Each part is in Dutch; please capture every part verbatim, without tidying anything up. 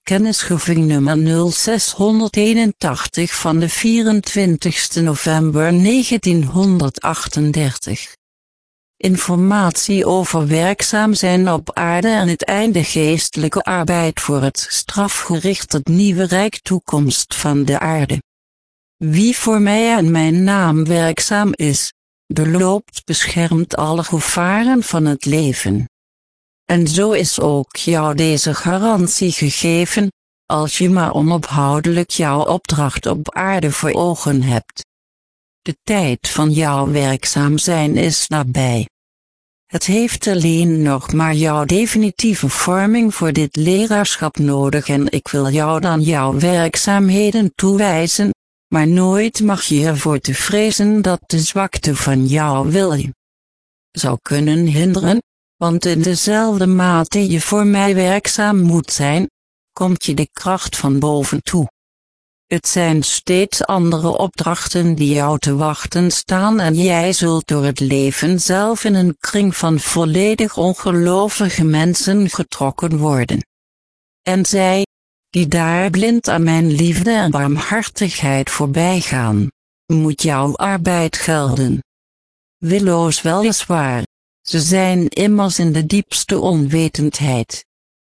Kennisgeving nummer nul zeshonderdeenentachtig van de vierentwintigste november negentienhonderdachtendertig. Informatie over werkzaam zijn op aarde en het einde geestelijke arbeid voor het strafgericht, het nieuwe rijk, toekomst van de aarde. Wie voor mij en mijn naam werkzaam is, doorloopt beschermd alle gevaren van het leven. En zo is ook jou deze garantie gegeven, als je maar onophoudelijk jouw opdracht op aarde voor ogen hebt. De tijd van jouw werkzaam zijn is nabij. Het heeft alleen nog maar jouw definitieve vorming voor dit leraarschap nodig en ik wil jou dan jouw werkzaamheden toewijzen, maar nooit mag je ervoor te vrezen dat de zwakte van jouw wil je zou kunnen hinderen, want in dezelfde mate je voor mij werkzaam moet zijn, komt je de kracht van boven toe. Het zijn steeds andere opdrachten die jou te wachten staan en jij zult door het leven zelf in een kring van volledig ongelovige mensen getrokken worden. En zij, die daar blind aan mijn liefde en barmhartigheid voorbij gaan, moet jouw arbeid gelden. Willoos weliswaar, ze zijn immers in de diepste onwetendheid.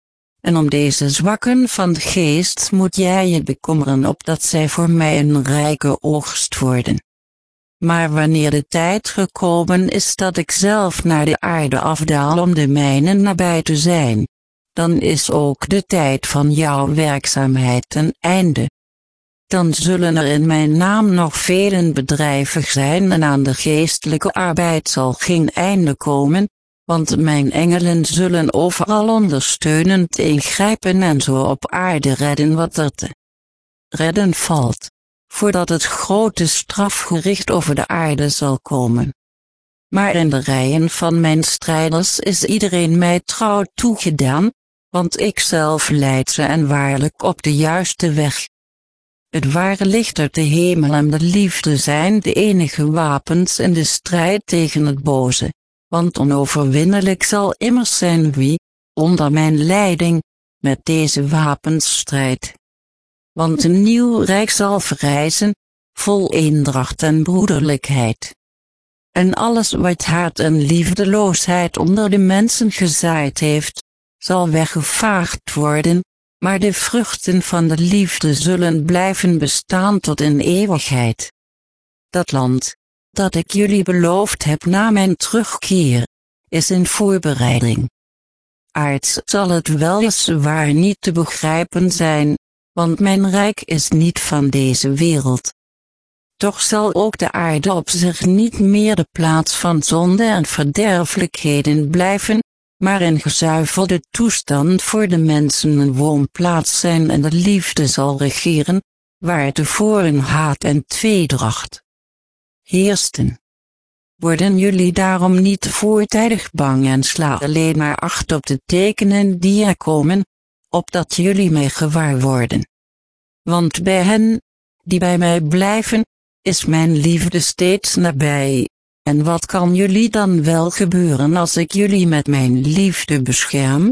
En om deze zwakken van de geest moet jij je bekommeren opdat zij voor mij een rijke oogst worden. Maar wanneer de tijd gekomen is dat ik zelf naar de aarde afdaal om de mijnen nabij te zijn, dan is ook de tijd van jouw werkzaamheid ten einde. Dan zullen er in mijn naam nog velen bedrijvig zijn en aan de geestelijke arbeid zal geen einde komen, want mijn engelen zullen overal ondersteunend ingrijpen en zo op aarde redden wat er te redden valt, voordat het grote strafgericht over de aarde zal komen. Maar in de rijen van mijn strijders is iedereen mij trouw toegedaan, want ik zelf leid ze en waarlijk op de juiste weg. Het ware licht uit de hemel en de liefde zijn de enige wapens in de strijd tegen het boze, want onoverwinnelijk zal immers zijn wie, onder mijn leiding, met deze wapens strijdt. Want een nieuw rijk zal verrijzen, vol eendracht en broederlijkheid. En alles wat haat en liefdeloosheid onder de mensen gezaaid heeft, zal weggevaagd worden, maar de vruchten van de liefde zullen blijven bestaan tot in eeuwigheid. Dat land, dat ik jullie beloofd heb na mijn terugkeer, is in voorbereiding. Aards zal het weliswaar niet te begrijpen zijn, want mijn rijk is niet van deze wereld. Toch zal ook de aarde op zich niet meer de plaats van zonde en verderfelijkheden blijven, maar in gezuiverde toestand voor de mensen een woonplaats zijn en de liefde zal regeren, waar tevoren haat en tweedracht heersten. Worden jullie daarom niet voortijdig bang en sla alleen maar acht op de tekenen die er komen, opdat jullie mij gewaar worden. Want bij hen, die bij mij blijven, is mijn liefde steeds nabij. En wat kan jullie dan wel gebeuren als ik jullie met mijn liefde bescherm?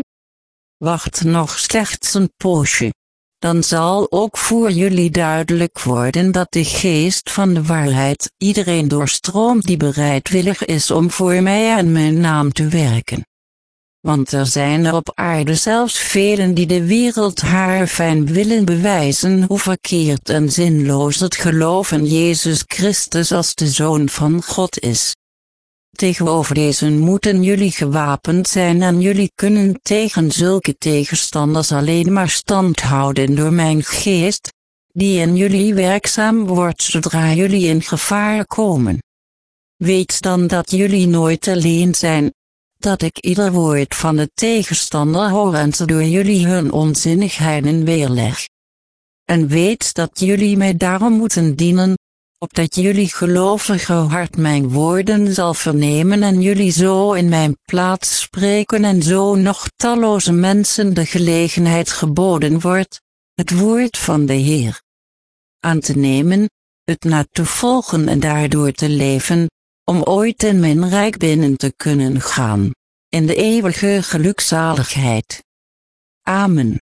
Wacht nog slechts een poosje. Dan zal ook voor jullie duidelijk worden dat de geest van de waarheid iedereen doorstroomt die bereidwillig is om voor mij en mijn naam te werken. Want er zijn er op aarde zelfs velen die de wereld haar fijn willen bewijzen hoe verkeerd en zinloos het geloof in Jezus Christus als de Zoon van God is. Tegenover deze moeten jullie gewapend zijn en jullie kunnen tegen zulke tegenstanders alleen maar stand houden door mijn geest, die in jullie werkzaam wordt zodra jullie in gevaar komen. Weet dan dat jullie nooit alleen zijn, dat ik ieder woord van de tegenstander hoor en ze door jullie hun onzinnigheden weerleg. En weet dat jullie mij daarom moeten dienen, opdat jullie gelovige hart mijn woorden zal vernemen en jullie zo in mijn plaats spreken en zo nog talloze mensen de gelegenheid geboden wordt, het woord van de Heer aan te nemen, het na te volgen en daardoor te leven, om ooit in mijn rijk binnen te kunnen gaan, in de eeuwige gelukzaligheid. Amen.